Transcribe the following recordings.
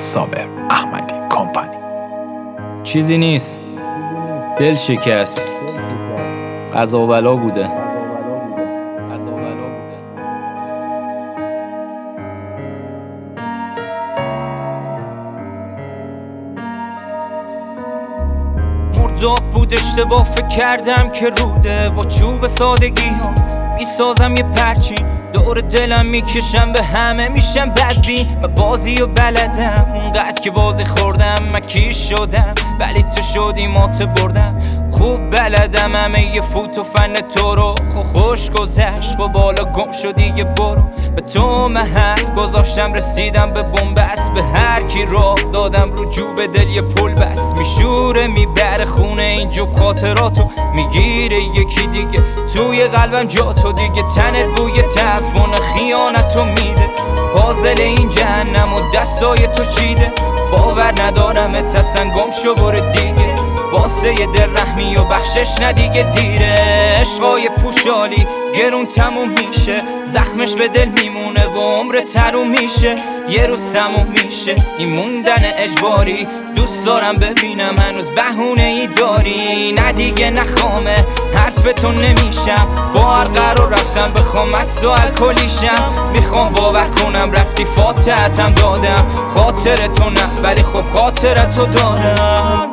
صابر احمدی کمپانی. چیزی نیست، دل شکست، قضا و بلا بوده. مرداب بود، اشتباه فکر کردم که روده. با چوب سادگی ها میسازم یه پرچین، دور دلم میکشم به همه میشم بدبین. من بازی و بلدم اونقدر که بازی خوردم، من کیش شدم ولی تو شدی مات بردم. خوب بلدم همه یه فوت و فن تو رو، خوش گذشت و بالا گم شدی یه برو. به تو محل گذاشتم رسیدم به بنبست، به هر کی راه دادم رو جوب دل یه پل بس. میشوره میبره خونه این جوب خاطراتو، میگیره یکی دیگه توی قلبم جا تو دیگه. تنت بوی تفون خیانتو میده، پازل این جهنم و دستای تو چیده. باور ندارم اصلا گم شو برو دیگه، واسه یه دل رحمی و بخشش ندیگه دیره. عشقای پوشالی گرون تموم میشه، زخمش به دل میمونه و عمر تروم میشه. یه روز تموم میشه این موندن اجباری، دوست دارم ببینم هنوز بهونه ای داری. نه دیگه نخوامه حرفتون نمیشم، با هر قرار رفتم بخوام از تو الکلیشم. میخوام باور کنم رفتی فاتحتم دادم، خاطرتو نه ولی خب خاطرتو دارم.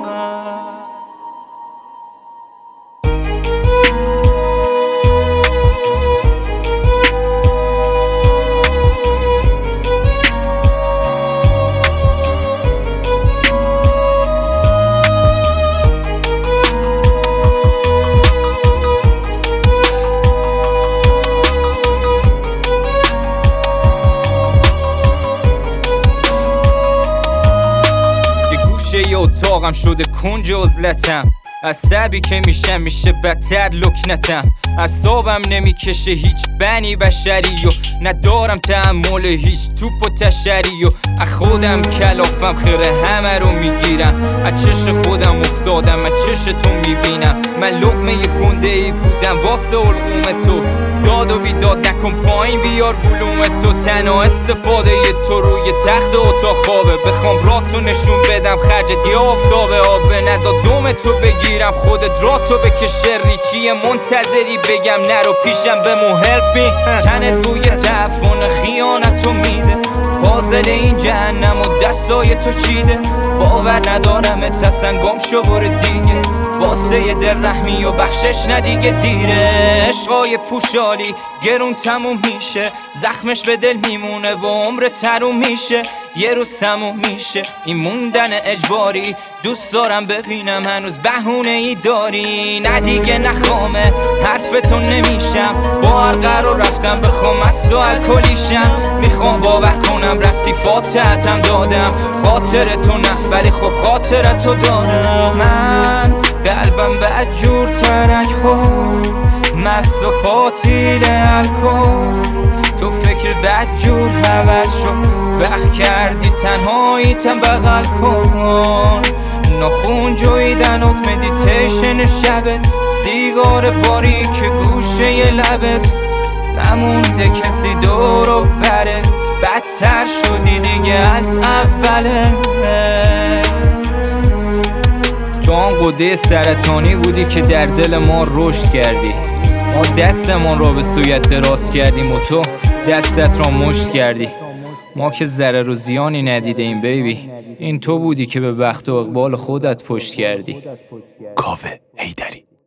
اتاقم شده کنج عزلتم، از تعبی که میشه بدتر لکنتم. اعصابم نمیکشه هیچ بنی بشری و ندارم تحمل هیچ توپ و تشری. و از خودم کلافم خیره همه رو میگیرم، از چش خودم افتادم از چش تو میبینم. من لقمه گنده ای بودم واسه علقوم تو، داد و بیداد نکن پایین بیار ولوم تو. تنها استفاده تو روی تخت اتاق خوابه، بخوام راتو نشون بدم خرجت یا آفتاب آبه. نزا دوم تو بگیرم خودت راتو بکشه، ریچیه منتظری بگم نرو پیشم بمو هلپ می. تنت بوی تفون خیانتو میده، پازل این جهنم و دستای تو چیده. باور ندارم اصلا گم شو برو دیگه، واسه یه دل رحمی و بخشش ندیگه دیره. عشقای پوشالی گرون تموم میشه، زخمش به دل میمونه و عمر تروم میشه. یه روز تموم میشه این موندن اجباری، دوست دارم ببینم هنوز بهونه ای داری. نه دیگه نخوامه حرفتون نمیشم، با هر قرار رفتم بخوام از تو الکلیشم. میخوام باور کنم رفتی فاتحتم دادم، خاطرتو نه ولی خب خاطرتو دارم. من قلبم بدجور ترک خورد، مست و پاتیل الکل. تو فکر بدجور حول شد، وقت کردی تنهاییتم بغل کن. ناخون جویدن و مدیتیشن شبت، سیگار باریک گوشه ی لبت. نمونده کسی دور و برت، بدتر شدی دیگه از اولت. تو آن قده سرطانی بودی که در دل ما رشد کردی. ما دستمان را به سویت دراز کردیم و تو دستت را مشت کردی. ما که ضرر و زیانی ندیده ایم بیبی، این تو بودی که به بخت و اقبال خودت پشت کردی. کاوه حیدری.